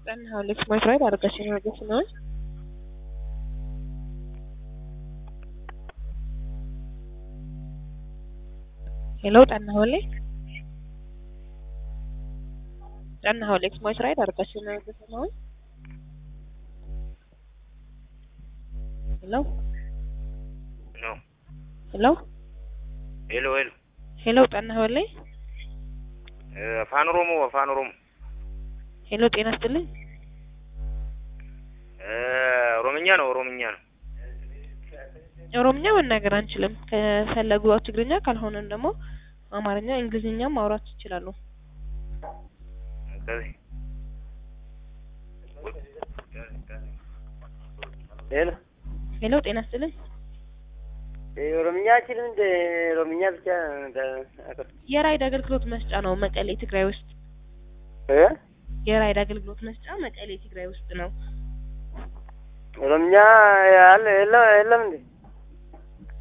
Then let's my try አርጋሽኝ ወደስ ነው ሄሎ ጠናሆሌ let's my try አርጋሽኝ ወደስ ነው ሄሎ No. ሄሎ Hello. ሄሎ ጠናሆሌ Afaan Oromoo. ሄሎ ጤና ይስጥልኝ ኦሮምኛ ነው ኦሮምኛ መናገር አንችልም ከፈለጉ ትግርኛ ካልሆነም ደግሞ አማርኛ እንግሊዝኛ ማውራት ይችላሉ ሄሎ ጤና ይስጥልኝ ኦሮምኛ አችልም እንደ ኦሮምኛ ብቻ የራይድ አገልግሎት መስጫ ነው መቀሌ ትግራይ ውስጥ የራይድ አገልግሎት መስጫ መቀሌ ትግራይ ውስጥ ነው ኦሮምኛ ያለ የለም እንዴ